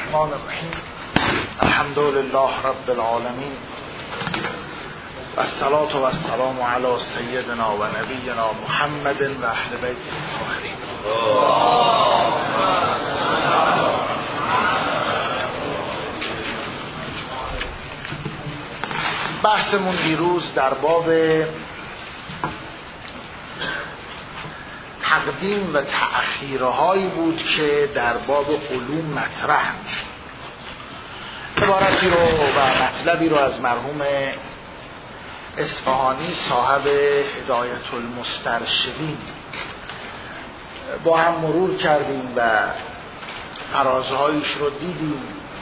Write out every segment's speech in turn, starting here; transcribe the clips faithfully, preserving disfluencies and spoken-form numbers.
الرحمن الرحیم الحمد لله رب العالمین و الصلاة و السلام علی سیدنا و نبینا محمد و اهل بیت الطاهرین. بحثمون دیروز در باب تقدیم و تأخیرهایی بود که در باب علوم مطرح میشد. عبارتی رو و مطلبی رو از مرحوم اصفهانی صاحب هدایت المسترشدین با هم مرور کردیم و فرازهایش رو دیدیم.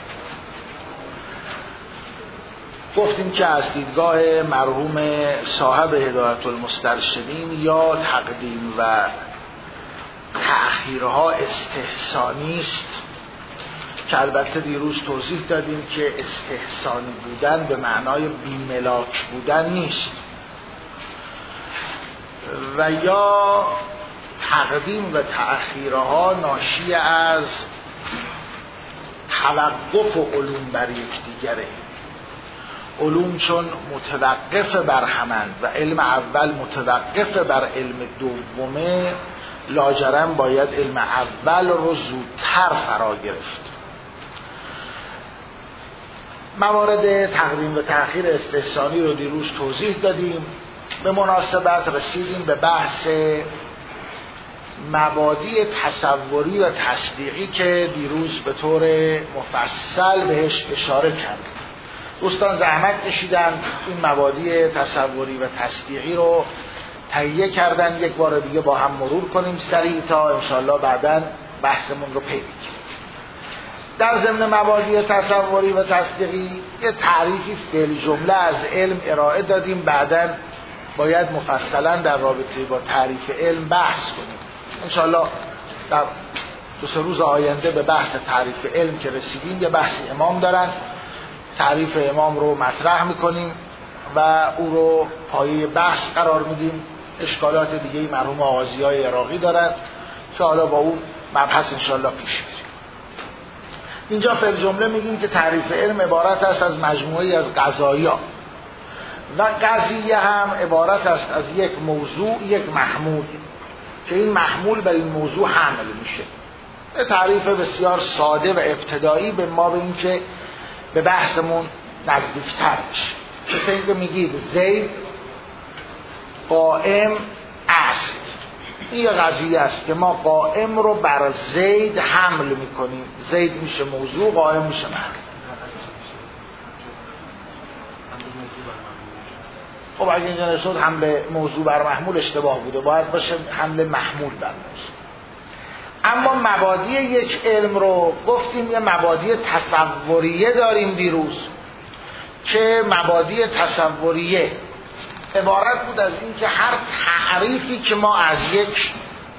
گفتیم که از دیدگاه مرحوم صاحب هدایت المسترشدین یا تقدیم و تأخیرها استحسانی است، که البته دیروز توضیح دادیم که استحسانی بودن به معنای بیملاک بودن نیست، و یا تقدیم و تأخیرها ناشی از توقف علوم بر یکدیگره. علوم چون متوقف بر همند و علم اول متوقف بر علم دومه، لاجرم باید علم اول رو زودتر فرا گرفت. موارد تقدیم و تأخیر استحسانی رو دیروز توضیح دادیم. به مناسبت رسیدیم به بحث مبادی تصوری و تصدیقی که دیروز به طور مفصل بهش اشاره کردیم. دوستان زحمت کشیدن این مبادی تصوری و تصدیقی رو تهیه کردن، یک بار دیگه با هم مرور کنیم سریع تا انشالله بعداً بحثمون رو پی بگیریم. در ضمن مبادی تصوری و تصدیقی یه تعریفی فعل جمله از علم ارائه دادیم، بعداً باید مفصلاً در رابطه با تعریف علم بحث کنیم. انشالله در دو سه روز آینده به بحث تعریف علم که رسیدیم یه بحث امام دارن، تعریف امام رو مطرح میکنیم و او رو پایه بحث قرار میدیم. اشکالات دیگه مرحوم آغازیای عراقی دارن که حالا با اون مبحث انشالله پیش بریم. اینجا فعل جمله میگیم که تعریف علم عبارت است از مجموعی از قضایا و قضیه هم عبارت است از یک موضوع، یک محمول که این محمول بر این موضوع حمل میشه. تعریف بسیار ساده و ابتدایی به ما به این که به بحثمون نزدیکتر بشه. مثل اینکه میگید زید قائم است. این یه قضیه است که ما قائم رو بر زید حمل میکنیم. زید میشه موضوع، قائم میشه محمول. خب اگه اینجا نشد حمل موضوع بر محمول اشتباه بوده، باید باشه حمل محمول بر موضوع. اما مبادی یک علم رو گفتیم یه مبادی تصوریه داریم دیروز، که مبادی تصوریه عبارت بود از این که هر تعریفی که ما از یک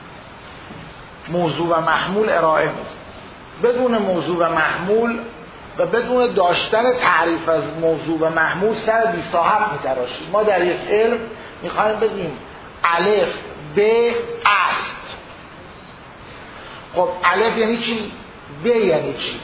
موضوع و محمول ارائه میدیم، بدون موضوع و محمول و بدون داشتن تعریف از موضوع و محمول سر بی صاحب میتراشیم. ما در یک علم میخوایم بگیم الف ب است. خب الف یعنی چی؟ ب یعنی چی؟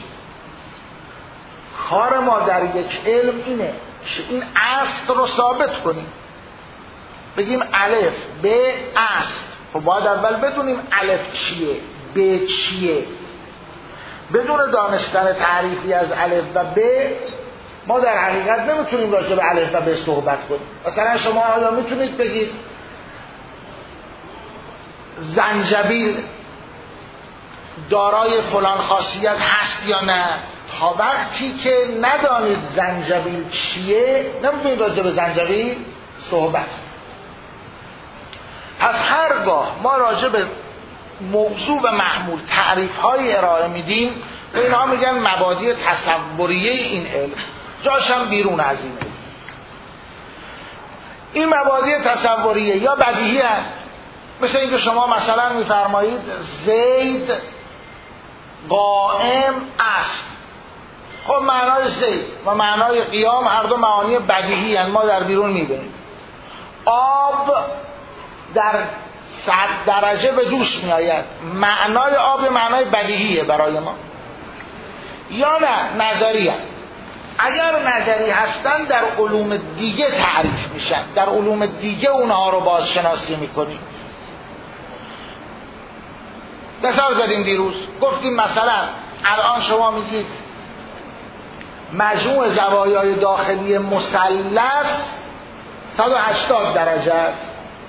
کار ما در یک علم اینه که این اصل رو ثابت کنیم، بگیم الف ب است. خب باید اول بدونیم الف چیه، ب چیه. بدون دانستن تعریفی از الف و ب ما در حقیقت نمیتونیم راجع به الف و ب صحبت کنیم. مثلا شما آیا میتونید بگید زنجبیل دارای فلان خاصیت هست یا نه؟ تا وقتی که ندانید زنجبیل چیه نمیتونید راجع به زنجبیل صحبت. پس هرگاه ما راجع به موضوع و محمول تعریف های ارائه میدیم، و اینها میگن مبادی تصوریه این علم، جاشم بیرون از این علم. این مبادی تصوریه یا بدیهی هست. مثل اینکه شما مثلا میفرمایید زید قائم است. خب معنای زید و معنای قیام هر دو معانی بدیهی هستند، ما در بیرون میبینیم. آب در صد درجه به جوش می آید. معنای آب معنای بدیهیه برای ما. یا نه نظری هست. اگر نظری هستن در علوم دیگه تعریف میشن، در علوم دیگه اونها رو بازشناسی میکنیم. مثال زدیم دیروز، گفتیم مثلا الان شما میگید مجموع زوایای داخلی مثلث صد و هشتاد درجه است.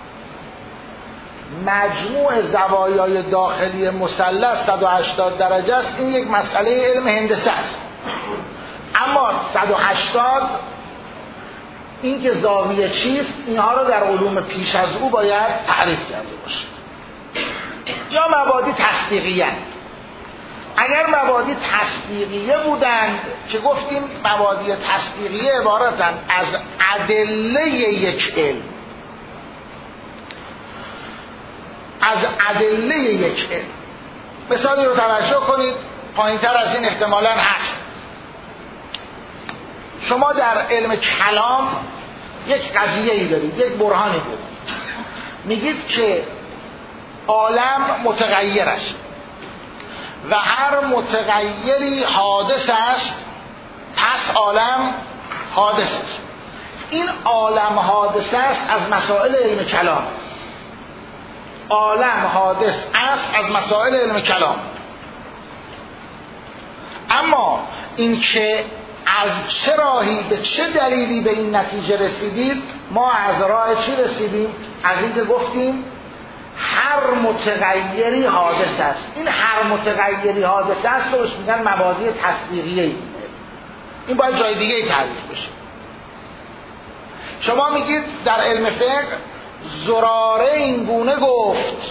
مجموع زوایای داخلی مثلث صد و هشتاد درجه است. این یک مسئله علم هندسه است. اما صد و هشتاد این که زاویه چیست، اینها رو در علوم پیش از او باید تعریف کرده باشه. یا مبادی تصدیقیه. اگر مبادی تصدیقیه بودند که گفتیم مبادی تصدیقیه عبارتند از ادله یک علم، از ادله یک علم. مثالی رو توجه کنید، پایین تر از این احتمالاً هست. شما در علم کلام یک قضیه ای دارید، یک برهانی دارید، میگید که عالم متغیر است و هر متغیری حادث است، پس عالم حادث است. این عالم حادث است از مسائل علم کلام. عالم حادث است از مسائل علم کلام. اما این که از چه راهی به چه دلیلی به این نتیجه رسیدید، ما از راه چی رسیدیم؟ از این که گفتیم هر متغیری حادث است. این هر متغیری حادث است رو بهش میگن مبادی تصدیقیه. این باید جای دیگه تعریف بشه. شما میگید در علم فقه زراره این گونه گفت،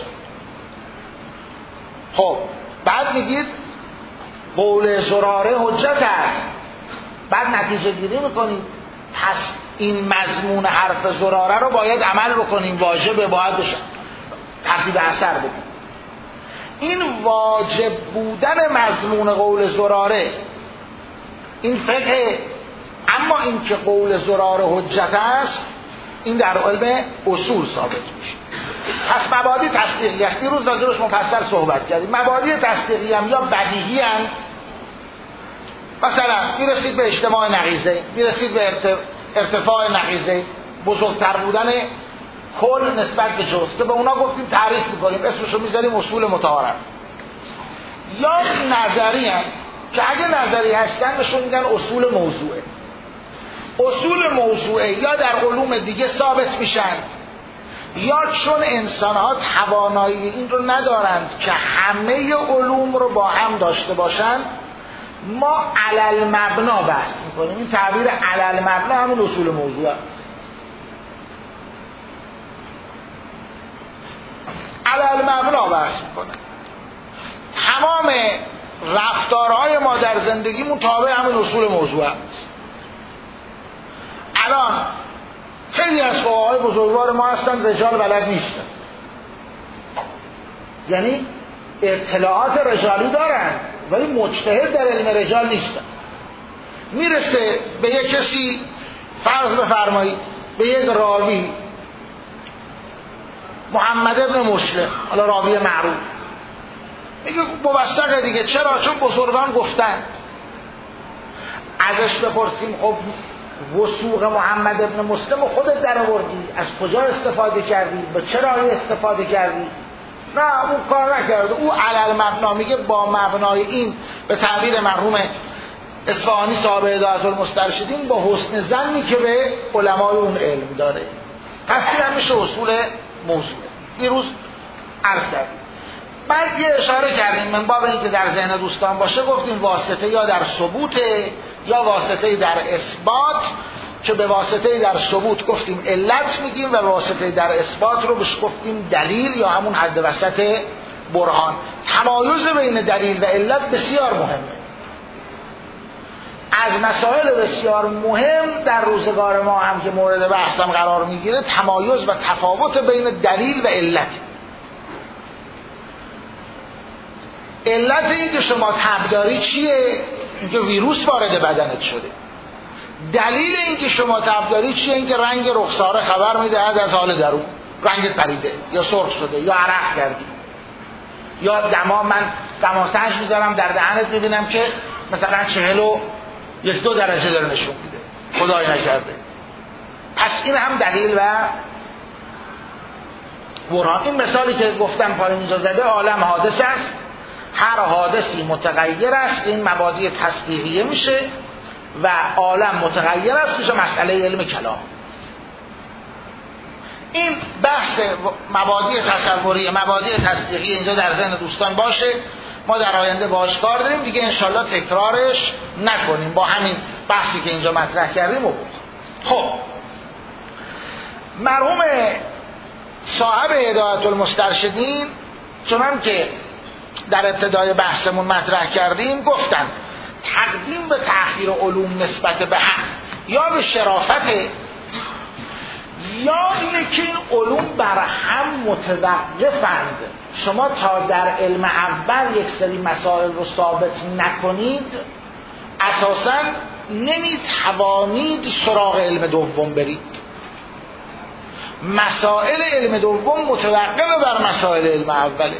خب بعد میگید قول زراره حجت است، بعد نتیجه گیری میکنید پس این مضمون حرف زراره رو باید عمل بکنیم، واجبه، باید بشه ترتیب اثر بدیم. این واجب بودن مضمون قول زراره این فقه. اما این که قول زراره حجت است، این در علم اصول ثابت میشه. پس مبادی تصدیقی است. دیروز راجعش مفصل صحبت کردیم. مبادی تصدیقی هم یا بدیهی هم، مثلا میرسید به اجتماع نقیضه، میرسید به ارتفاع نقیضه، بزرگتر بودن کل نسبت به جزء، که به اونا گفتیم تعریف میکنیم، اسمشو میذاریم اصول متعارف. یا نظری هم که اگه نظری هستن بهشون میگن اصول موضوعه. اصول موضوعه یا در علوم دیگه ثابت میشن، یا چون انسان ها توانایی این رو ندارند که همه علوم رو با هم داشته باشند، ما علل مبنا بحث میکنیم. این تعبیر علل مبنا همون اصول موضوع است. علل مبنا بحث میکنه. تمام رفتارهای ما در زندگیمون تابع همون اصول موضوع است. الان خیلی از فقهای بزرگوار ما هستن رجال بلد نیستن، یعنی اطلاعات رجالی دارن ولی مجتهد در علم رجال نیستن. میرسه به یک کسی، فرض بفرمایید به یک راوی محمد ابن مسلم، حالا راوی معروف، میگه موثقه دیگه. چرا؟ چون بزرگان گفتن. ازش بپرسیم خب وثوق محمد ابن مسلم رو خودت در آوردی، از کجا استفاده کردی، به چه راهی استفاده کردی؟ نه، اون کار نکرده. او علل مبنا میگه با مبنای این، به تعبیر مرحوم اصفهانی صاحب هدایت المسترشدین، با حسن ظنی که به علمای اون علم داره. پس این هم میشه اصول موضوع. دیروز عرض کردیم. بعد یه اشاره کردیم من باب اینکه در ذهن دوستان باشه، گفتیم واسطه یا در ثبوت یا واسطه در اثبات، که به واسطه در ثبوت گفتیم علت میگیم و واسطه در اثبات رو بهش گفتیم دلیل یا همون حد وسط برهان. تمایز بین دلیل و علت بسیار مهمه. از مسائل بسیار مهم در روزگار ما هم که مورد بحثم قرار میگیره، تمایز و تفاوت بین دلیل و علت. علت این که شما تب داری چیه؟ اینکه ویروس وارد بدنت شده. دلیل این که شما تب داری چیه؟ اینکه رنگ رخساره خبر میدهد از حال درون، رنگت پریده یا سرخ شده یا عرق کردی، یا دما، من دماسنج میذارم در دهنت میبینم که مثلا چهل و یک دو درجه داره نشون میده، خدای نکرده. پس این هم دلیل و برهان. این مثالی که گفتم پایین اینجا زده عالم حادث است، هر حادثی متغیر است، این مبادی تصدیقیه میشه و عالم متغیر است میشه مسئله علم کلام. این بحث مبادی تصوری مبادی تصدیقی اینجا در ذهن دوستان باشه، ما در آینده باهاش کار داریم دیگه، انشالله تکرارش نکنیم، با همین بحثی که اینجا مطرح کردیم. و خب مرحوم صاحب هدایت المسترشدین چنان که در ابتدای بحثمون مطرح کردیم گفتن تقدیم به تأخیر علوم نسبت به هم یا به شرافت یا اینه که این علوم بر هم متوقفند. شما تا در علم اول یک سری مسائل رو ثابت نکنید اساساً نمیتوانید سراغ علم دوم برید. مسائل علم دوم متوقف بر مسائل علم اوله.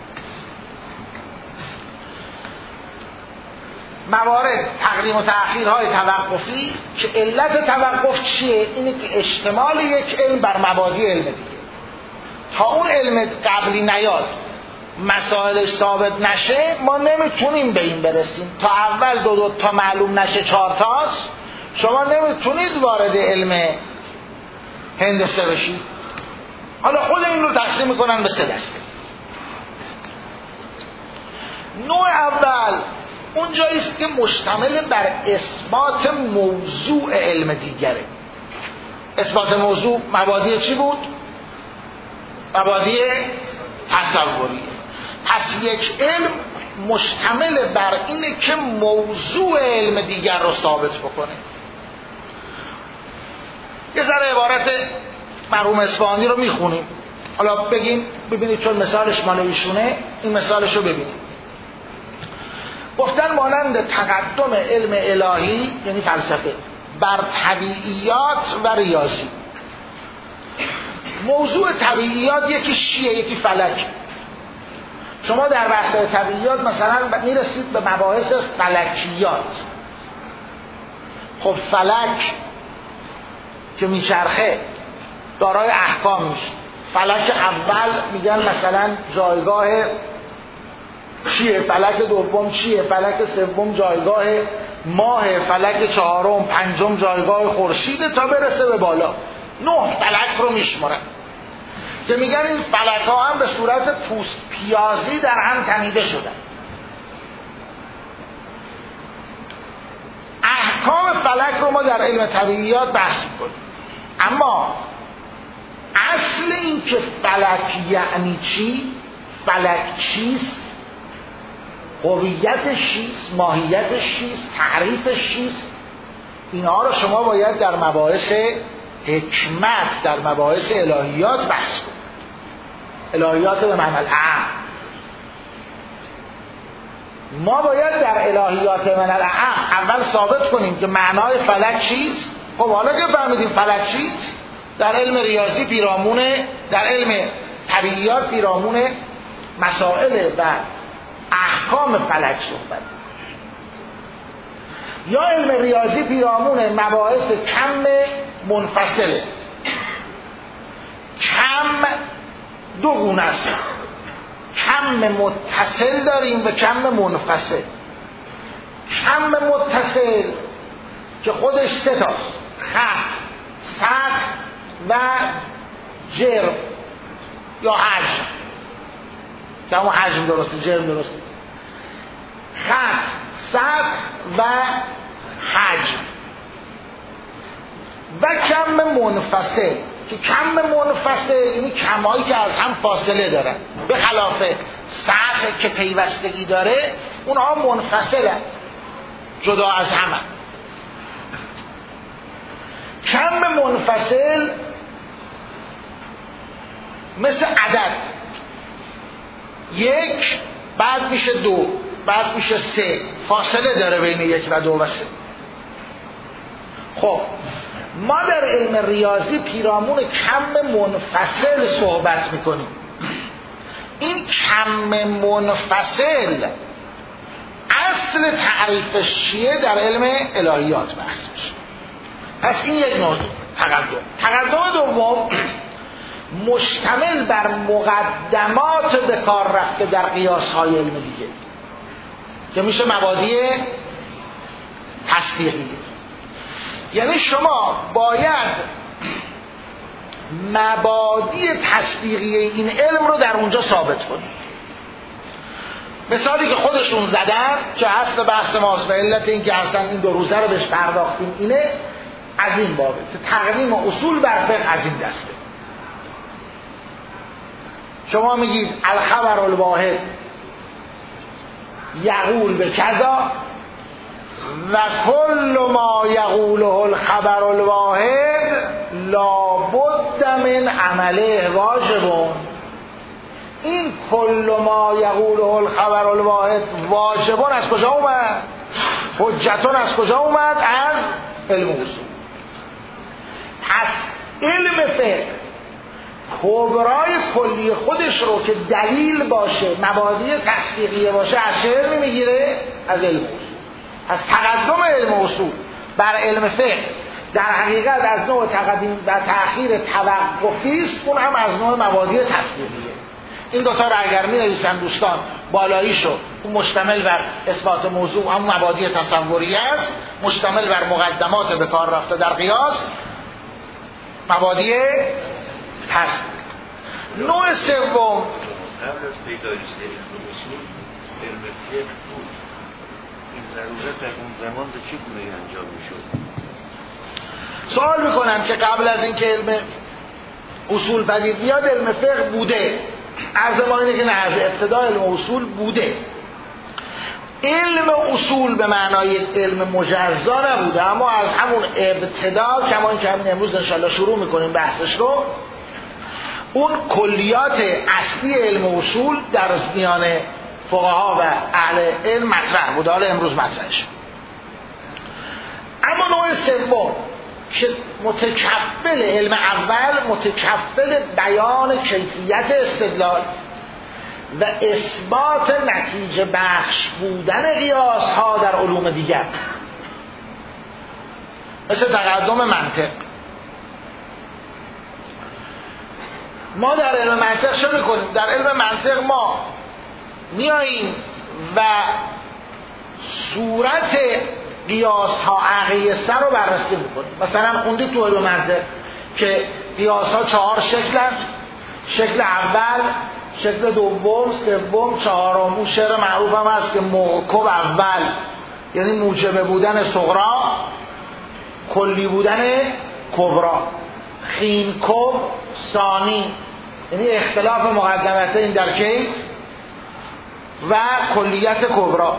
موارد تقدیم و تأخیرهای توقفی که علت توقف چیه؟ اینه که اشتمال یک علم بر مبادی علم دیگه. تا اون علم قبلی نیاد مسائل ثابت نشه ما نمیتونیم به این برسیم. تا اول دو دو تا معلوم نشه چهار تاست شما نمیتونید وارد علم هندسه بشید. حالا خود این رو تقسیم میکنن به سه دسته. نوع اول اون جاییست که مشتمل بر اثبات موضوع علم دیگره. اثبات موضوع مبادی چی بود؟ مبادی تصوریه. پس یک علم مشتمل بر اینه که موضوع علم دیگر رو ثابت بکنه. یه ذره عبارت مرحوم اصفهانی رو میخونیم. حالا بگیم ببینید چون مثالش مال ایشونه این مثالش رو ببینید. گفتن مانند تقدم علم الهی یعنی فلسفه بر طبیعیات و ریاضی. موضوع طبیعیات یکی شیعه یکی فلک. شما در بحث طبیعیات مثلا میرسید به مباحث فلکیات. خب فلک که میچرخه دارای احکام میشه. فلک اول میگن مثلا جایگاه چیه، فلک دوم چیه، فلک سوم جایگاه ماه، فلک چهارم پنجم جایگاه خورشید تا برسه به بالا. نه فلک رو میشمارن که میگن این فلک ها هم به صورت پوست پیازی در هم تنیده شدن. احکام فلک رو ما در علم طبیعیات بحث میکنیم، اما اصل این که فلک یعنی چی، فلک چیست، هویتش چیست، ماهیتش چیست، تعریفش چیست، اینها رو شما باید در مباحث حکمت در مباحث الهیات بحث کنید. الهیات به معنی اعم. ما باید در الهیات به معنی اعم اول ثابت کنیم که معنای فلک چیست. خب حالا که فهمیدیم فلک چیست در علم ریاضی پیرامونه، در علم طبیعیات پیرامونه مسائل و احکام فلک صحبت. یا علم ریاضی پیرامون مباحث کم منفصله. کم دو گونه است، کم متصل داریم و کم منفصل. کم متصل که خودش سه تاست، خط، سطح و جرم یا حجم. که همون حجم درسته، جرم درسته. خط، سطح و حجم. و کم منفصل که کم منفصل یعنی کمایی که از هم فاصله دارن، به خلاف سطح که پیوستگی داره اونها منفصلن، جدا از هم. کم منفصل مثل عدد، یک بعد میشه دو بعد میشه سه، فاصله داره بین یک و دو و سه. خب ما در علم ریاضی پیرامون کم منفصل صحبت میکنیم. این کم منفصل اصل تعریفش چیه در علم الهیات بحث میشه. پس این یک نوع تقدم. تقدم دوم مشتمل بر مقدمات به کار رفته در قیاس‌های علم دیگه که میشه مبادی تصدیقی. یعنی شما باید مبادی تصدیقی این علم رو در اونجا ثابت کنید. مثالی که خودشون زدن که اصل بحث ماست و علت این که اصلا این دو روزه رو بهش پرداختیم اینه از این بابه که تقدیم اصول بر فقه از این دسته. شما میگید الخبر الواحد یقول به کذا و کل ما یقوله الخبر الواحد لابد من عمله واجبون. این کل ما یقوله الخبر الواحد واجبون از کجا اومد؟ حجتون از کجا اومد؟ از علم اصول. پس علم فقه کبرای کلی خودش رو که دلیل باشه مبادی تصدیقیه باشه از چه علمی میگیره؟ از علم اصول. از تقدم علم اصول بر علم فقه در حقیقت از نوع تقدیم و تأخیر توقفی است، اون هم از نوع مبادی تصدیقیه. این دوتا رو اگر می نویسن دوستان بالاییشو اون مشتمل بر اثبات موضوع هم مبادی تصوری است، مشتمل بر مقدمات به کار رفته در قیاس مبادی تصدیق. نوع سوم قبل از پیدایش علم اصول علم فقه بود، این ضرورت در اون زمان به چه گونه انجام میشد؟ سوال میکنم که قبل از اینکه علم اصول پدید بیاد علم فقه بوده. عرض ما اینه که نه، از ابتدا علم اصول بوده. علم اصول به معنای علم مجزا نبوده، اما از همون ابتدا کما این که همین امروز انشاءالله شروع میکنیم بحثش رو، اون کلیات اصلی علم اصول در میان فقها و اهل علم مطرح بوده. حالا امروز مطرحش. اما نوع سوم که متکفل علم اول متکفل بیان کیفیت استدلال و اثبات نتیجه بخش بودن قیاس ها در علوم دیگر، مثل تقدم منطق. ما در علم منطق چه میکنیم؟ در علم منطق ما میاییم و صورت قیاس ها عقیسته رو بررسی میکنیم. مثلا خوندید تو علم منطق که قیاس ها چهار شکلن، شکل اول، شکل دوم، سوم، چهارم. اون شعر معروف هم هست که موکب اول یعنی موجب بودن صغرا، کلی بودن کبرا. خینکب ثانی یعنی اختلاف مقدمتین در کیف و کلیت کبرا.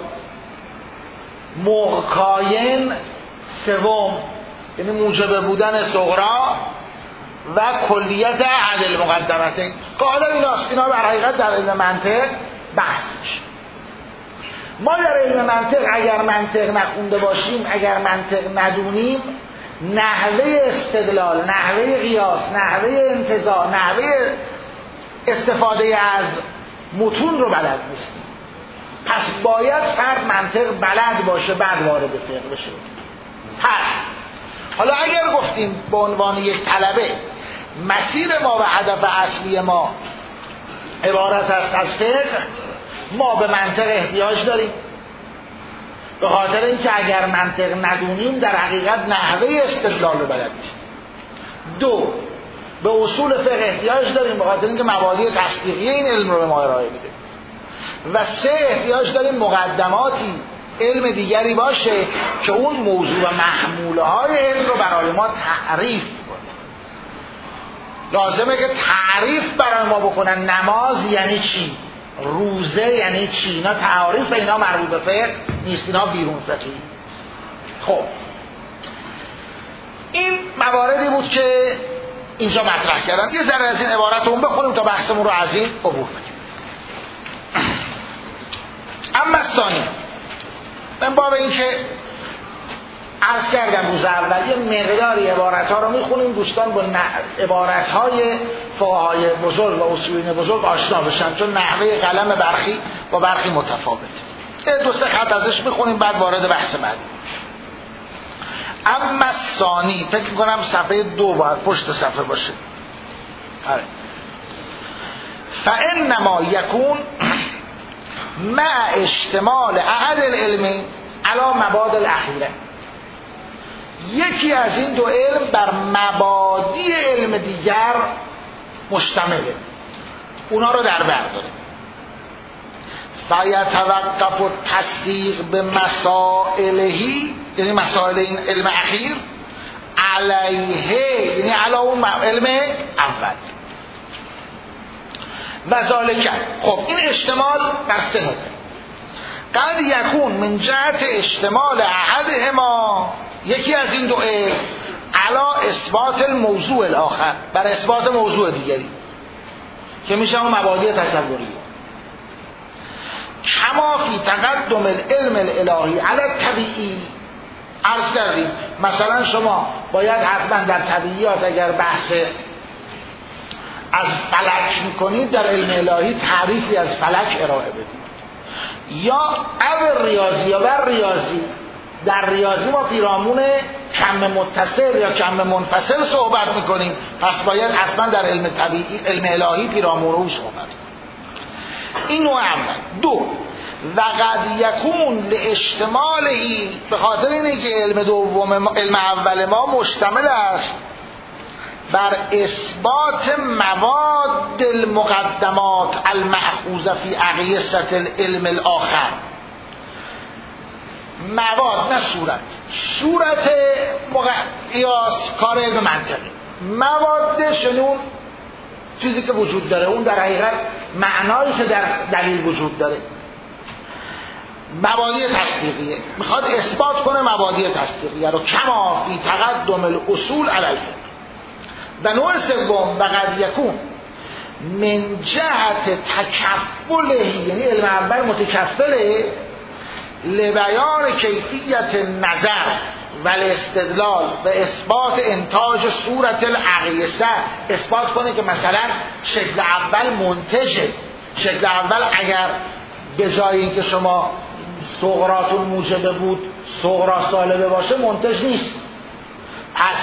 موقعین سوم یعنی موجب بودن صغرا و کلیت عدل مقدمتین. حالا ایناست، اینا در حقیقت در علم منطق بحث میشه. ما در علم منطق اگر منطق نخونده باشیم، اگر منطق ندونیم، نحوه استدلال، نحوه قیاس، نحوه انتزاع، نحوه استفاده از متون رو بلد نیستیم. پس باید فرد منطق بلد باشه بعد وارد فقه بشه. پس حالا اگر گفتیم به عنوان یک طلبه مسیر ما و هدف اصلی ما عبارت است از فقه، ما به منطق احتیاج داریم، به خاطر اینکه اگر منطق ندونیم در حقیقت نحوه استدلال رو بلد نیستیم. دو، به اصول فقه احتیاج داریم به خاطر اینکه مبادی تصدیقی این علم رو به ما ارائه میده. و سه، احتیاج داریم مقدماتی علم دیگری باشه که اون موضوع و محموله های علم رو برای ما تعریف کنه. لازمه که تعریف برای ما بکنن. نماز یعنی چی؟ روزه یعنی چی؟ اینا تعریف اینا مربوط به فقه نیست، اینا بیرون فقهی. خب این مواردی بود که اینجا مطرح کردن. یه ذره از این عبارت رو بخونیم تا بحثمون رو از این عبور بدیم. اما ثانی من باب این که عرض کردم روز اول یه مقداری عبارت ها رو میخونیم دوستان با عبارت های فقهای بزرگ و اصولین بزرگ آشنا بشن، چون نحوه قلم برخی با برخی متفاوت. دو سه خط ازش میخونیم بعد وارد بحث بعدی. اما ثانی، فکر کنم صفحه دو باید پشت صفحه باشه. آره. فانما یکون مع اشتمال احد العلمین علی مبادئ الاخیره، یکی از این دو علم بر مبادی علم دیگر مشتمله، اونا رو در بر داره. فیتوقف التصدیق به مسائلهی، یعنی مسائل این علم اخیر، علیه، یعنی علی اون علم اول. و ذالک، خب این اشتمال در سه نوع. قد یکون من جهت اشتمال احدهما، یکی از این دو علم، علی اثبات الموضوع الاخر، بر اثبات موضوع دیگری که میشه اون مبادی تصوری. کما فی تقدم العلم الالهی علی الطبیعی. عرض کردیم مثلا شما باید حتما در طبیعیات اگر بحث از فلک میکنید در علم الهی تعریفی از فلک ارائه بدید، یا او ریاضی یا بر ریاضی، در ریاضی ما پیرامون کم متصل یا کم منفصل صحبت میکنیم، پس باید حتما در علم طبیعی، علم الهی پیرامون او صحبت کنیم. این نوع اول. دو، و قد یکون لاشتمالهی، به خاطر اینه که علم دوم، علم اول ما مشتمل است بر اثبات مواد المقدمات المأخوذه فی اقیسة العلم الاخر. مواد، نه صورت. صورت قیاس کار علم منطقی، مواد شنون چیزی که وجود داره، اون در حقیقت معنایی که در دلیل وجود داره. مبادی تصدیقیه، میخواد اثبات کنه مبادی تصدیقیه رو. کما فی تقدم الاصول علی الفقه. و نوع سوم، و قد یکون من جهت تکفله، یعنی علم اول متکفله لبیان کیفیت نظر و الاستدلال و اثبات انتاج صورت الاقیسه، اثبات کنه که مثلا شکل اول منتجه. شکل اول اگر به جای اینکه شما صغراتون موجبه بود صغرا سالبه باشه، منتج نیست. پس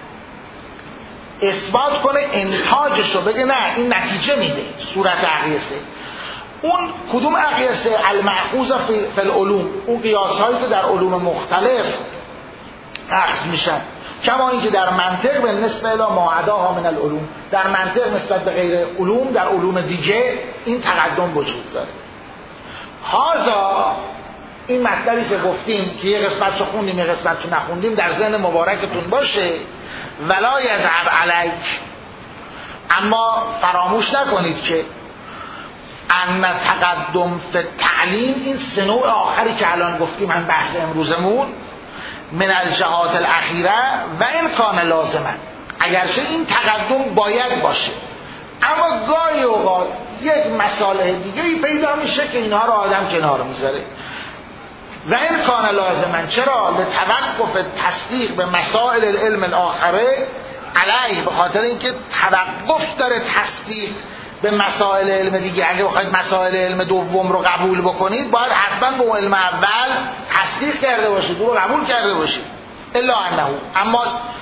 اثبات کنه انتاجشو، بگه نه این نتیجه میده صورت اقیسه. اون کدوم اقیسه؟ المأخوذ فی العلوم، اون قیاس هایی که در علوم مختلف اخذ میشن. کما اینکه در منطق به نسبت الی ما عداها من العلوم، در منطق نسبت به غیر علوم، در علوم دیگه این تقدم وجود داره. هازا، این مطلبی که گفتیم که یه قسمت رو خوندیم یه قسمت رو نخوندیم، در ذهن مبارکتون باشه. ولا یذهب علیک، اما فراموش نکنید که ان تقدم فی تعلیم، این سه نوع آخری که الان گفتیم هم بحث امروزمون، من الجهات الاخیره و این کان لازمه، اگرچه این تقدم باید باشه، اما گاهی اوقات یک مصالح دیگه‌ای پیدا میشه که اینها رو آدم کنار میذاره. و این کان لازمن، چرا؟ لتوقف تصدیق به مسائل العلم الاخره علیه، به خاطر اینکه توقف داره تصدیق به مسائل علم دیگه. اگه بخواید مسائل علم دوم رو قبول بکنید باید حتما به علم اول تصدیق کرده باشید، رو قبول کرده باشید. الا انه، اما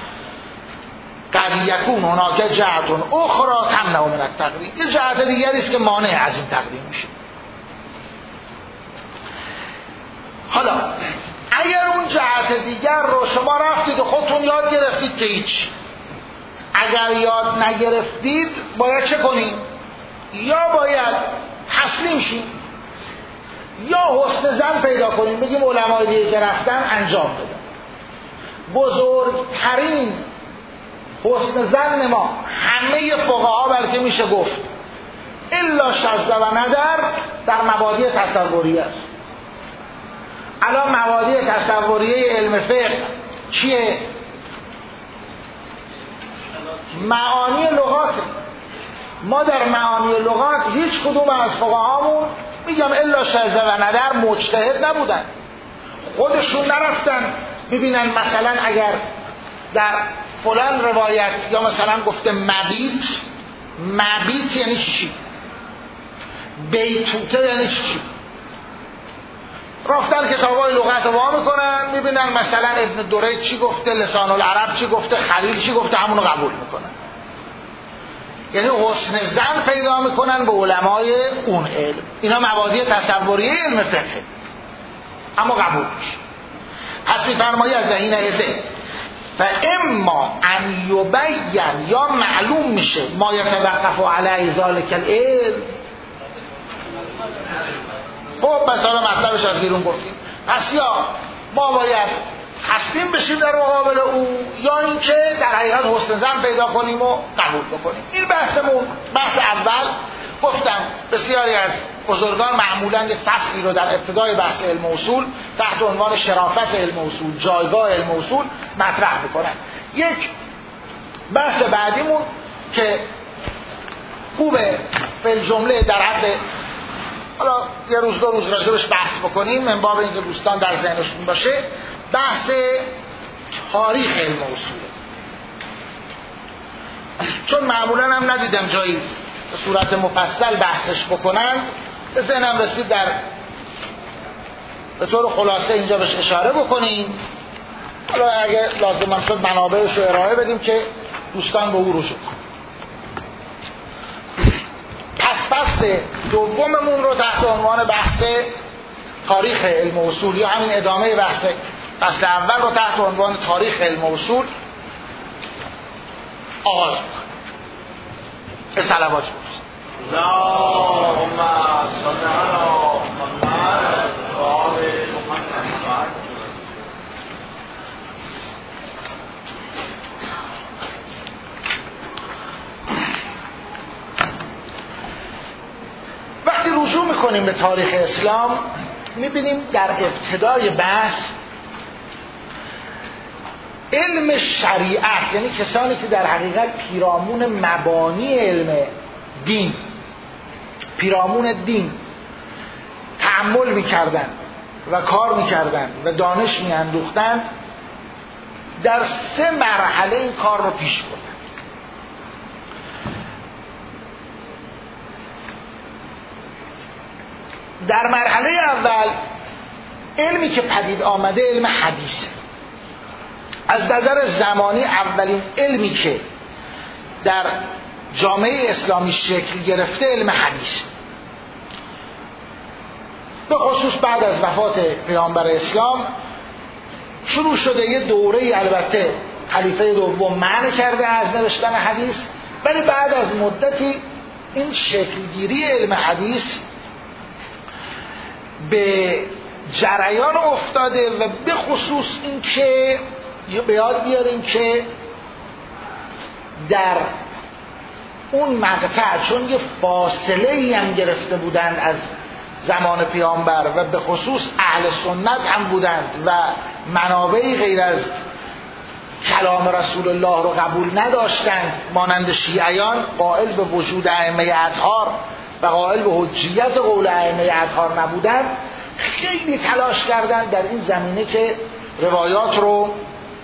قد یکون هناک جهت اخرى تمنع من التقدیم، یه جهت دیگری است که مانع از این تقدیم میشه. حالا اگر اون جهت دیگر رو شما رفتید و خودتون یاد گرفتید که هیچ، اگر یاد نگرفتید باید چه کنید؟ یا باید تسلیم شید یا حسن ظن پیدا کنید، بگیم علمای دیگه که رفتن انجام بدن. بزرگترین حسن ظن ما همه فقها، بلکه میشه گفت الا شذ و ندر، در مبادی تصوریه است. الان مبادی تصوریه علم فقه چیه؟ معانی لغات. ما در معانی لغات هیچ کدوم از فقهامون، میگم الا شذ و ندر، مجتهد نبودن، خودشون نرفتن ببینن مثلا اگر در فلان روایت یا مثلا گفته مبیت، مبیت یعنی چی؟ بیتوته یعنی چی؟ رفتن کتابای لغت رو وا میکنن، میبینن مثلا ابن درید چی گفته، لسان العرب چی گفته، خلیل چی گفته، همونو قبول میکنن. یعنی حسن ظن پیدا میکنن به علمای اون علم. اینا مبادی تصوریه علم فقه، اما قبول میشه. پس میفرمایی از این عده و اما ان یبین، یا معلوم میشه ما یتوقف علی ذلک العلم. خب مثلا مطلبش از بیرون گفتیم، پس یا ما باید تسلیم بشیم در مقابل او، یا اینکه در حقیقت حسن ظن پیدا کنیم و قبول بکنیم. این بحثمون بحث اول. گفتم بسیاری از بزرگان معمولا یک فصلی رو در ابتدای بحث علم اصول تحت عنوان شرافت علم اصول، جایگاه علم اصول مطرح میکنن. یک بحث بعدیمون که خوبه به جمله در حد، حالا یه روز دو روز راجبش بحث بکنیم من باب اینکه دوستان در ذهنشون باشه، بحث تاریخ علم اصول. چون معمولا هم ندیدم جایی به صورت مفصل بحثش بکنن، به ذهنم رسید در به طور خلاصه اینجا بهش اشاره بکنیم. حالا اگه لازم شد منابعش رو ارائه بدیم که دوستان به او رجوع کنن. پس فصل دوممون رو تحت عنوان بحث تاریخ علم اصول، یا همین ادامه بحث فصل اول رو تحت عنوان تاریخ علم اصول آغاز می‌کنیم. به صلوات برسیم. اللهم صل علی محمد و آل محمد. وقتی رجوع میکنیم به تاریخ اسلام میبینیم در ابتدای بحث علم شریعت، یعنی کسانی که در حقیقت پیرامون مبانی علم دین، پیرامون دین تأمل میکردن و کار میکردن و دانش میاندوختن، در سه مرحله این کار رو پیش بردن. در مرحله اول علمی که پدید آمده علم حدیث، از نظر زمانی اولین علمی که در جامعه اسلامی شکل گرفته علم حدیث، به خصوص بعد از وفات پیامبر اسلام شروع شده. یه دوره البته خلیفه دوم منع کرده از نوشتن حدیث، ولی بعد از مدتی این شکلگیری علم حدیث به جریان افتاده و به خصوص این که به یاد بیاریم که در اون مقطع چون یه فاصله ای هم گرفته بودند از زمان پیامبر و به خصوص اهل سنت هم بودند و منابعی غیر از کلام رسول الله رو قبول نداشتند، مانند شیعیان قائل به وجود ائمه اطهار و قائل به حجیت قول ائمه اطهار نبودند، خیلی تلاش کردند در این زمینه که روایات رو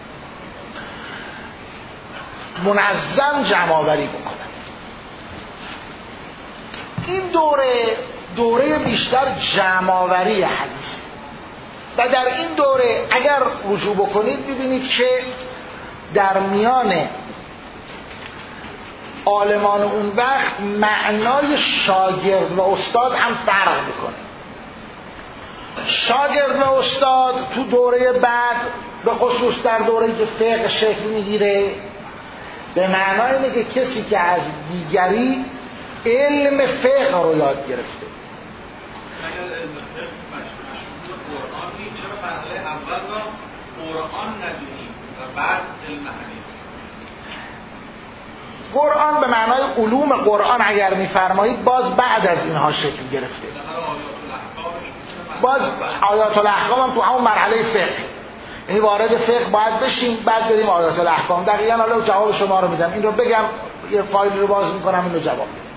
منظم جمع آوری بکنند. این دوره دوره بیشتر جمع آوری حدیث و در این دوره اگر رجوع بکنید ببینید که در میان عالمان اون وقت معنای شاگرد و استاد هم فرق میکنه. شاگرد و استاد تو دوره بعد به خصوص در دوره که فقه شکل میگیره به معنای اینه که کسی که از دیگری علم فقه رو یاد گرفته. اگر علم فقه مشمول قرآن نیست، چرا مرحله اول را قرآن ندونیم و بعد علم حدیث؟ قرآن به معنای علوم قرآن اگر میفرمایید باز بعد از اینها شکل گرفته. باز آیات الاحکام هم تو همون مرحله فقه، یعنی وارد فقه باید بشیم بعد بریم آیات الاحکام. دقیقاً حالا جواب شما رو میدم، این رو بگم یه فایل رو باز میکنم این رو جواب میدم.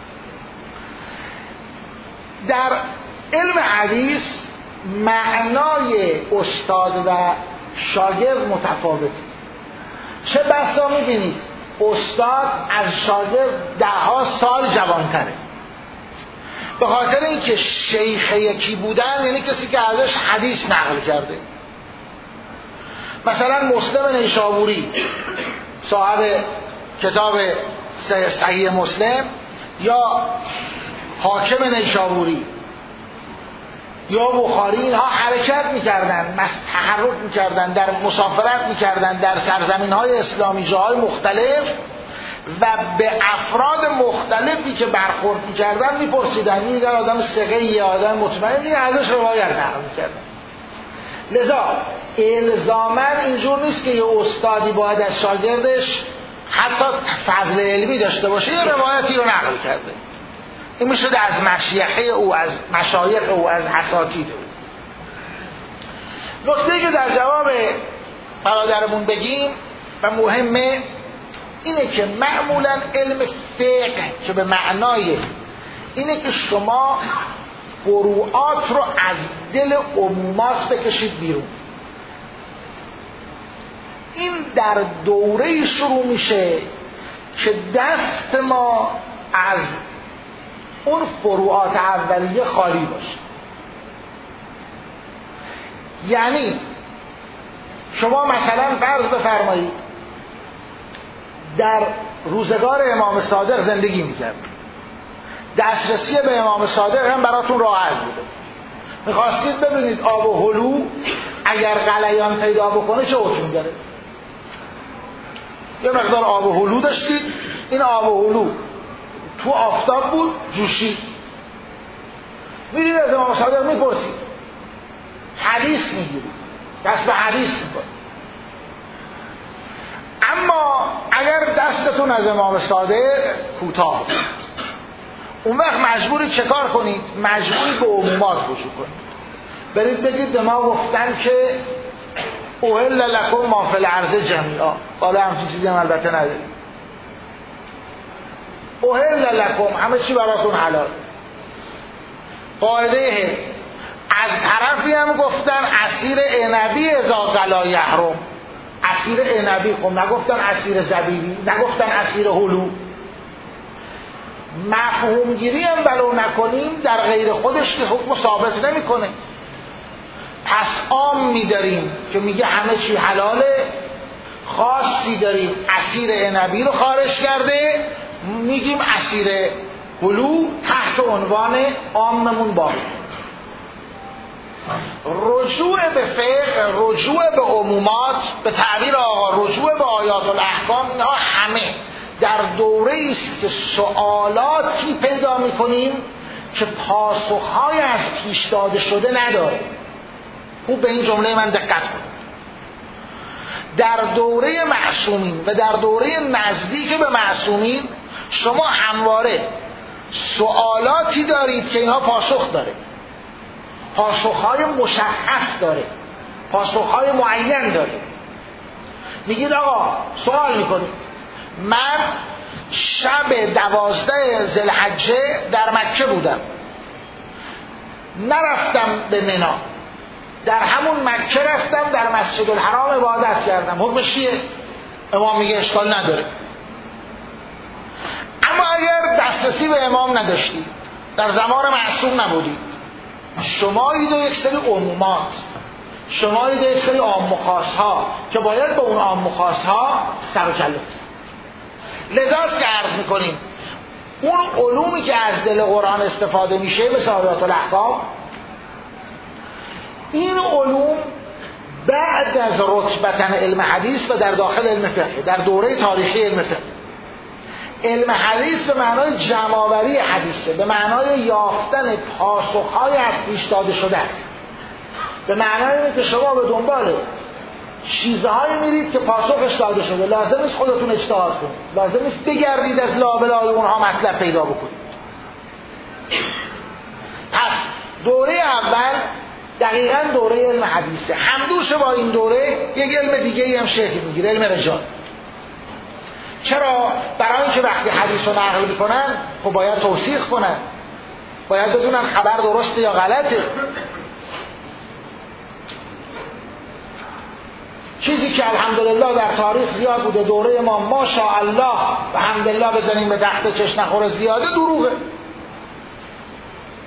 در علم حدیث معنای استاد و شاگرد متفاوته. چه بسا میبینید استاد از شاگرد ده ها سال جوانتره، به خاطر اینکه شیخ یکی بودن یعنی کسی که ازش حدیث نقل کرده. مثلا مسلم نیشابوری صاحب کتاب صحیح مسلم یا حاکم نیشابوری یا بخاری، اینها حرکت میکردن، تحرک میکردن، در مسافرت میکردن در سرزمین های اسلامی جاهای مختلف و به افراد مختلفی که برخورد میکردن میپرسیدن این در آدم ثقه یا آدم مطمئنی، ازش روایت نقل میکردن. لذا الزاماً اینجور نیست که یه استادی باید از شاگردش حتی فضل علمی داشته باشه یه روایتی رو نقل کرده. این میشه از مشیخه او، از مشایخ او، از اساتید او. نکته‌ای که در جواب برادرمون بگیم و مهمه اینه که معمولاً علم فقه که به معنای اینه که شما فروعات رو از دل عمومات بکشید بیرون، این در دوره شروع میشه که دست ما از اون فروعات اولیه خالی باشه. یعنی شما مثلا فرض بفرمایید در روزگار امام صادق زندگی میکرد، دسترسی به امام صادق هم براتون راحت بوده، میخواستید ببینید آب و هلو اگر غلیان پیدا بکنه چه حکم داره. یه مقدار آب و هلو داشتید، این آب و هلو تو آفتاب بود جوشید، میرید از امام صادق میپرسید، حدیث میگیرید، دست به حدیث میکنید. اما اگر دستتون از امام صادق کوتاه بود، اون وقت مجبوری چه کار کنید؟ مجبوری به عمومات رجوع کنید، برید بگید به ما گفتن که اوهل لکم ما فی الارض جمیعا، حالا همچین چیزی هم البته نداریم، اوهل لکم همه چی براتون حلال. قاعده از طرفی هم گفتن عصیر عنبی اذا غلا یحرم، عصیر عنبی، خب نگفتن عصیر زبیبی، نگفتن عصیر هلو. مفهوم گیری هم ولو نکنیم در غیر خودش که حکم ثابت نمیکنه. پس عام میداریم که میگه همه چی حلاله، خاصی داریم عصیر عنبی رو خارج کرده، میگیم عصیر هلو تحت عنوان عاممون باقی. رجوع به فقه، رجوع به عمومات، به تعبیر آقا رجوع به آیات الاحکام، اینها همه در دوره است که سوالاتی پیدا میکنیم که پاسخهای از پیش داده شده نداره. خوب به این جمله من دقت کنید. در دوره معصومین و در دوره نزدیک به معصومین شما همواره سوالاتی دارید که اینها پاسخ داره، پاسخهای مشخص داره، پاسخهای معین داره. میگید آقا سوال میکنید، من شب دوازده ذوالحجه در مکه بودم، نرفتم به منی، در همون مکه رفتم در مسجد الحرام عبادت کردم، حکمش چیه؟ امام میگه اشکال نداره. اما اگر دسترسی به امام نداشتید، در زمان معصوم نبودید، شمایید و یک سری عمومات، شمایید و یک سری عام و خاص ها که باید به اون عام و خاص ها سر و کله. لذاست که عرض میکنیم اون علومی که از دل قرآن استفاده میشه مثل آیات الاحکام، این علوم بعد از رتبتن علم حدیث و در داخل علم فقه، در دوره تاریخی علم فقه، علم حدیث به معنای جمع‌آوری حدیثه، به معنای یافتن پاسخهای از پیش داده شده است، به معنای اینه که شما به دنبال چیزهایی میرید که پاسخش داده شده، لازم نیست خودتون اجتهاد کنید، لازم نیست بگردید از لابلای اونها مطلب پیدا بکنید. پس دوره اول دقیقاً دوره علم حدیثه، همدوش با این دوره یک علم دیگه هم شکل میگیره، علم رجال. چرا؟ برای اینکه وقتی حدیث رو نقل میکنن خب باید توثیق کنن، باید بدونن خبر درسته یا غلطه. چیزی که الحمدلله در تاریخ زیاد بوده، دوره ما ماشاءالله و الحمدلله بزنیم به تخت چش نخوره زیاده، دروغه.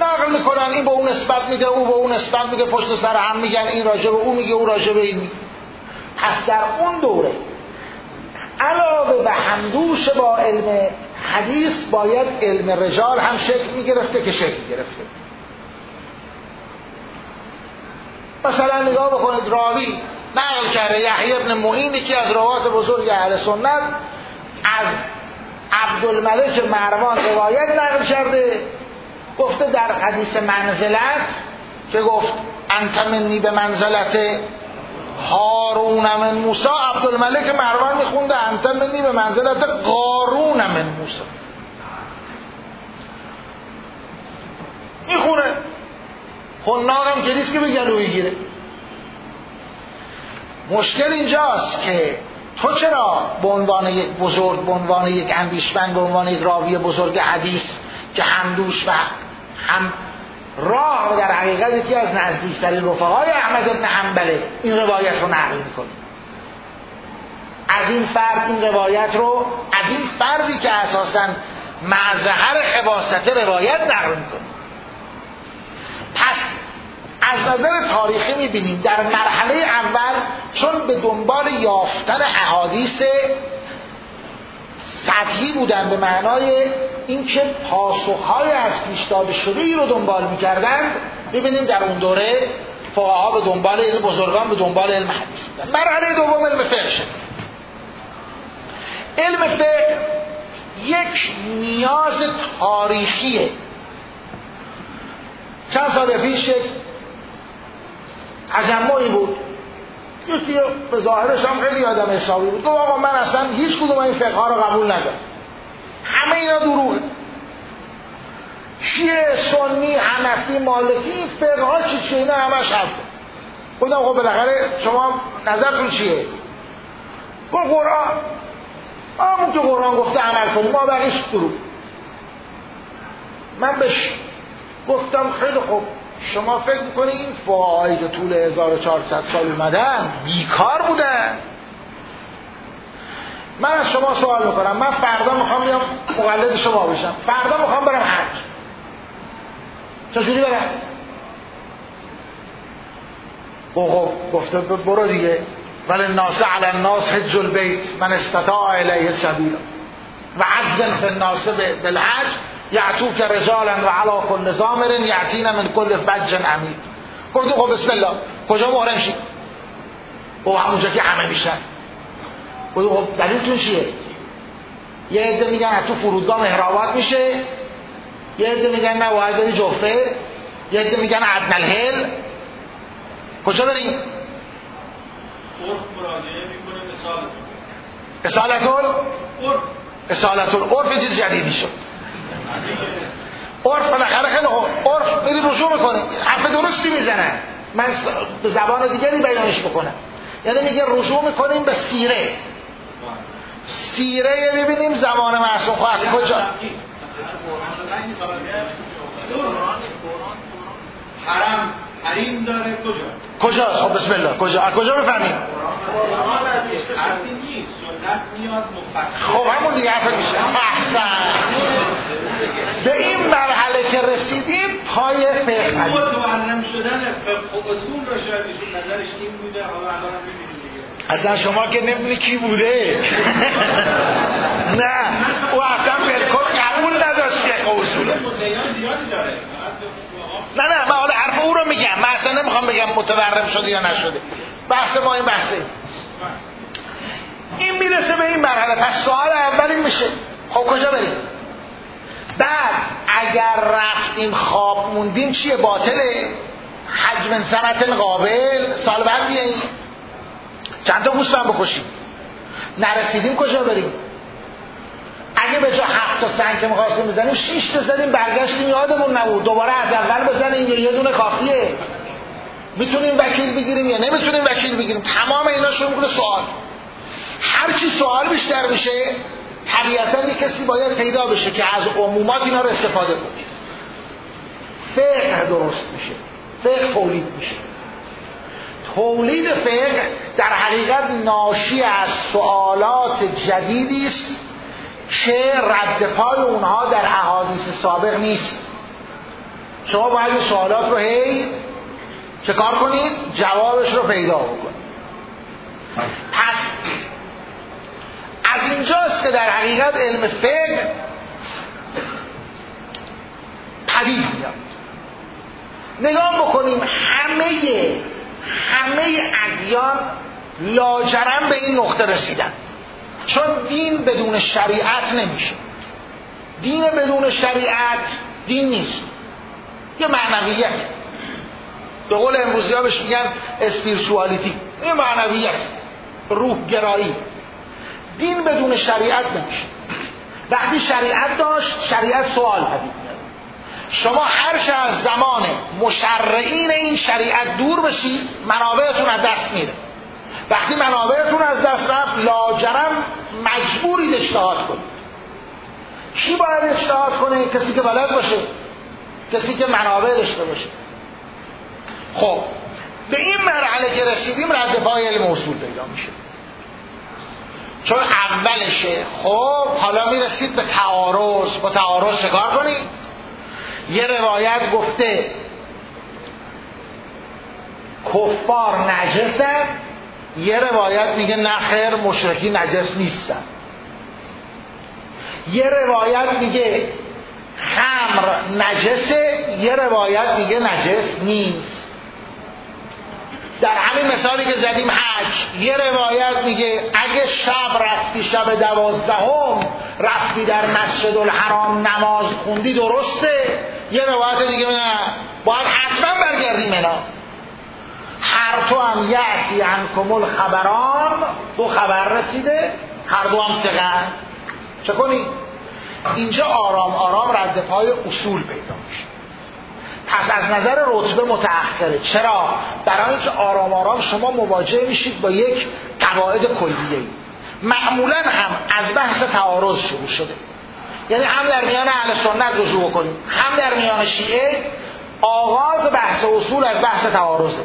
نقل میکنن، این به اون نسبت میده، او به اون نسبت میده، پشت سر هم میگن، این راجع به او میگه، او راجع به این میگه. پس در اون دوره علاوه به همدوش با علم حدیث باید علم رجال هم شکل میگرفته که شکل گرفته. مثلا نگاه بکنید، راوی نقل کرده یحیی ابن معین که از روات بزرگ اهل سنت از عبدالملک مروان روایت نقل کرده، گفته در حدیث منزلت که گفت انت منی به منزلت هارون من موسی، عبدالملک مروان میخونده انت منی به منزلت قارون من موسی. میخونه خناق هم که نیست که به گلو بگیره. مشکل اینجاست که تو چرا به عنوان یک بزرگ، به عنوان یک اندیشمند، به عنوان یک راوی بزرگ حدیث که همدوش و هم راه و در حقیقت یکی از نزدیکترین رفقای احمد بن حنبل این روایت رو نقل میکنی؟ از این فرد این روایت رو از این فردی که اساساً مظهر خباثت روایت نقل میکنی. پس از نظر تاریخی میبینیم در مرحله اول چون به دنبال یافتن احادیث سطحی بودن، به معنای اینکه پاسخهای از پیش داده شده ای رو دنبال میکردن، ببینیم در اون دوره فقها به دنبال علم، بزرگان به دنبال علم حدیث بودن. مرحله دوم علم فقه شد. علم فقه یک نیاز تاریخیه. چند سال پیش تجمعی بود، یکی به ظاهرش هم خیلی آدم حسابی بود، گفت آقا من اصلا هیچ کدوم این فقه ها رو قبول ندارم، همه اینا دروغه، شیعه، سنی، حنفی، مالکی، این فقه ها چی چیه، اینا همش هست. گفتم خب بالاخره شما نظرتون چیه؟ گفت قرآن، همون که قرآن گفته عمل کنیم، ما بقیش دروغ. من بهش گفتم خیلی خوب، شما فکر میکنی این فقهایی که طول هزار و چهارصد سال اومدن بیکار بودن؟ من از شما سوال میکنم، من فردا میخوام بیام مقلد شما بشم، فردا میخوام برم حج، چجوری برم؟ خب گفته برو دیگه، ولی الناس علی الناس حج البیت من استطاع الیه سبیلا و عزن فی الناس بالحج یعتوک رجالا و علی کل ضامر یعتین من کل فج عمیق. گفت خب بسم الله، کجا محرم شید؟ او همونجا که همه میشن. گفت خب دلیلتون چیه؟ یه عده میگن از تو فرودگاه مهرآباد میشه، یه عده میگن نه باید بری جفه، یه عده میگن عدن الهل. کجا بریم؟ عرف مراجعه میکنه اصالتون اصالتون؟ عرف اصالتون عرف یه چیز جدیدی شد. عرف بالاخره خیلی خوب، عرف میری رجوع میکنه، حرف درستی میزنه، من به زبان دیگری بیانش بکنم، یعنی میگه رجوع میکنیم به سیره. سیره ببینیم زمان معصوم خواهد کجا؟ حرم حریم داره کجا؟ کجا؟ خب بسم الله، کجا؟ از کجا بفهمیم؟ قرآن از حرفی نیست، سنت میاد مفصل. خب همون دیگه حرف میشه. احسن. به این مرحله که رسیدیم پای فقه متعلم شدن فقه و اصول را شاید ایشون نظرش این بوده، حالا الان هم می‌بینیم دیگه. اصلا شما که نمیدونی کی بوده. نه او اصلا بالکل قبول نداشت فقه و اصول. زیادی داره. نه نه من حالا حرف او رو میگم، من اصلا نمیخوام بگم متورم شده یا نشده، بحث ما این بحثه. این میرسه به این مرحله. پس سوال اول این میشه خب کجا بریم؟ بعد اگر رفتیم خواب موندیم چیه؟ باطله؟ حج من سنت قابل، سال بعد بیاییم چند تا گوسفند بکشیم. نرسیدیم کجا بریم؟ اگه به جا هفت تا سنگ که می‌خواستیم بزنیم شش تا زدیم برگشتیم یادمون نبود، دوباره از اول بزنیم، یه دونه کافیه. میتونیم وکیل بگیریم یا نمیتونیم وکیل بگیریم؟ تمام اینا شروع میکنه سوال. هر چی سوال بیشتر میشه طبیعتا یک کسی باید پیدا بشه که از عمومات اینا رو استفاده کنه. فقه درست میشه، فقه تولید میشه. تولید فقه در حقیقت ناشی از سوالات جدیدی است که رد پای اونها در احادیث سابق نیست. شما باید این سوالات رو هی چه کار کنید؟ جوابش رو پیدا بکنید. پس از اینجاست که در حقیقت علم فقه پدید میاد. نگاه بکنیم همه همه ادیان لاجرم به این نقطه رسیدن، چون دین بدون شریعت نمیشه. دین بدون شریعت دین نیست، یه معنویت. به قول امروزی ها بهش میگن اسپیرچوالیتی، یه معنویت، روح گرایی. دین بدون شریعت نمیشه. وقتی شریعت داشت، شریعت سوال پدید میاد. شما هر چه از زمان مشرعین این شریعت دور بشید، منابعتون از دست میره. وقتی منابعتون از دست رفت، لاجرم مجبورید اجتهاد کنید. کی باید اجتهاد کنه؟ کسی که بلد باشه، کسی که منابع داشته باشه. خب به این مرحله که رسیدیم، رد پای علم اصول پیدا میشه، چون اولشه. خب حالا میرسید به تعارض. با تعارض چه کار کنید؟ یه روایت گفته کفار نجسن، یه روایت میگه نه خیر مشرکی نجس نیستن. یه روایت میگه خمر نجسه، یه روایت میگه نجس نیست. در همین مثالی که زدیم حج، یه روایت میگه اگه شب رفتی، شب دوازدهم رفتی در مسجد الحرام نماز خوندی درسته. یه روایت دیگه نه، باید حتما برگردیم اینا. هر تو هم یعطی عنکم الخبران، دو خبر رسیده، هر دو هم ثقه. چه کنی؟ اینجا آرام آرام رد پای اصول پیدا میشه. پس از نظر رتبه متأخره. چرا؟ برای اینکه آرام آرام شما مواجه میشید با یک قواعد کلیه‌ای. معمولا هم از بحث تعارض شروع شده، یعنی هم در میان اهل سنت رجوع کنیم، هم در میان شیعه. آغاز بحث اصول از بحث تعارضه.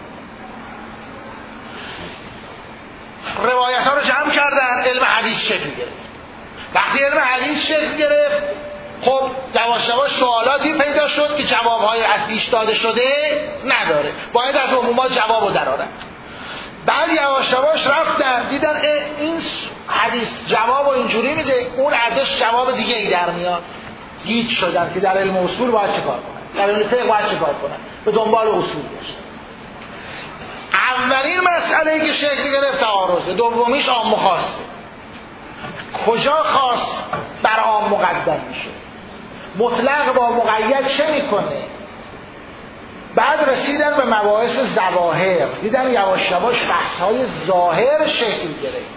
روایت ها رو جمع کردن، علم حدیث شکل گرفت. وقتی علم حدیث شکل گرفت، خب یواش یواش سوالاتی پیدا شد که جوابهای اصلیش داده شده نداره، باید از عمومات جوابو درآورن. بعد یواش یواش رفتن دیدن این حدیث جوابو اینجوری میده، اون ازش جواب دیگه ای در میاد. گیج شدن که در علم اصول باید چه کار کنن، در علم فقه باید چه کار کنن، به دنبال اصول گشتن. اولین مسئله‌ای که شکل گرفت تعارضه، دومیش عام و خاصه. کجا خاص بر عام مقدم میشه؟ مطلق با مقید چه میکنه؟ بعد رسیدن به مباحث ظواهر، دیدن یواش یواش بحث‌های ظاهر شکل گرفت.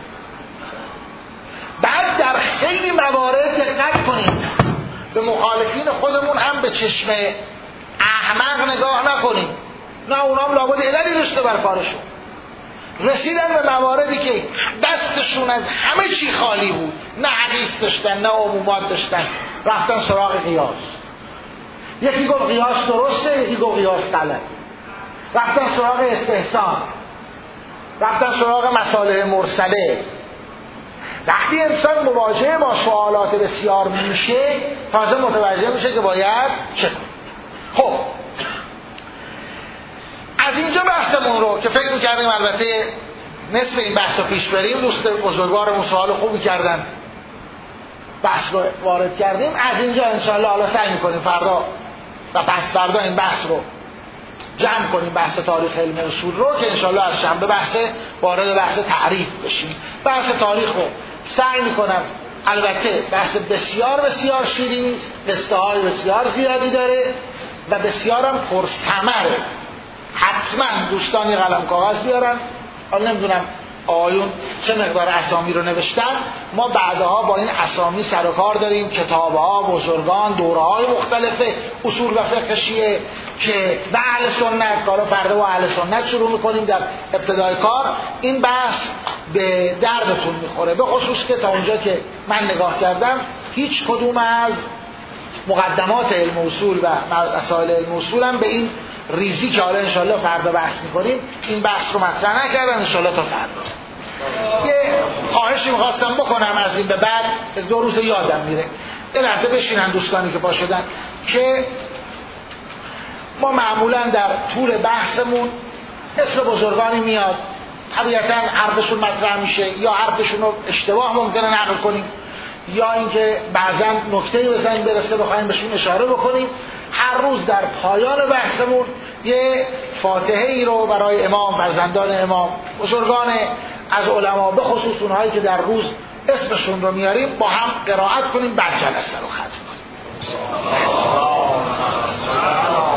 بعد در خیلی موارد دقت کنیم، به مخالفین خودمون هم به چشم احمق نگاه نکنیم، نه اونام لابد عللی داشته بر کارشون. رسیدن به مواردی که دستشون از همه چی خالی بود، نه حدیث داشتن نه عمومات داشتن، رفتن سراغ قیاس. یکی گفت قیاس درسته، یکی گفت قیاس غلط. رفتن سراغ استحسان، رفتن سراغ مصالح مرسله. وقتی انسان مواجه با سوالات بسیار میشه، تازه متوجه میشه که باید چه کنه. خب از اینجا بحثمون رو که فکر میکردیم البته نصف این بحث رو پیش بریم، دوست بزرگوارمون سوال خوبی کردن، بحث رو وارد کردیم. از اینجا انشاءالله حالا سعی میکنیم فردا و پس فردا این بحث رو جمع کنیم، بحث تاریخ علم اصول رو، که انشاءالله از شنبه بحث وارد بحث تعریف بشیم. بحث تاریخ رو سعی میکنم، البته بحث بسیار بسیار شیرین، قصه های بسیار زیادی داره و بسیار هم پرثمره. حتما دوستانی قلم کاغذ بیارن. حالا نمیدونم آقایون چه مقدار اسامی رو نوشتن، ما بعدها با این اسامی سر و کار داریم، کتاب‌ها، بزرگان، دوره‌های مختلف اصول و فقه شیعه که به اهل سنت، کارو فردا با اهل سنت شروع می‌کنیم در ابتدای کار. این بحث به دردتون می‌خوره، به خصوص که تا اونجا که من نگاه کردم هیچ کدوم از مقدمات علم اصول و مسائل علم اصول هم به این ریزی که حالا انشالله فردا بحث میکنیم این بحث رو مطرح نکردن. انشالله تا فردا یه خواهشی میخواستم بکنم از این به بعد، دو روز یادم میره، یه لحظه بشینن دوستانی که پا شدن، که ما معمولا در طول بحثمون اسم بزرگانی میاد، طبیعتا حرفشون مطرح میشه، یا حرفشون رو اشتباه ممکنه نقل کنیم، یا اینکه بعضا نکته‌ای به ذهن برسه بخوایم بهشون اشاره بکنیم. هر روز در پایان بحثمون یه فاتحه ای رو برای امام، فرزندان امام، بزرگان از علما، به خصوص اونهایی که در روز اسمشون رو میاریم، با هم قرائت کنیم، بعد جلسه رو ختم کنیم.